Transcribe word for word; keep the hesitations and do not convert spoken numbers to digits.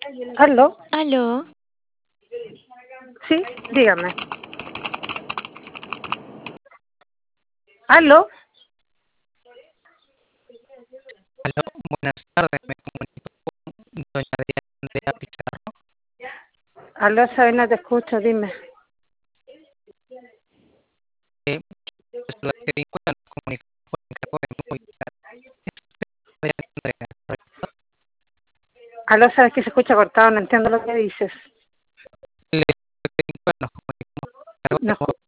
¿Aló? Aló, Sí, dígame. ¿Aló? Aló, buenas tardes, me comunico con doña Andrea Pizarro. Aló, Sabi, no te escucho, dime. Eh, pues la que bueno, comunico por encargo de Movistar. Doña Andrea, Aló, sabes que se escucha cortado, no entiendo lo que dices. le bueno, comunico por encargo No, de escu-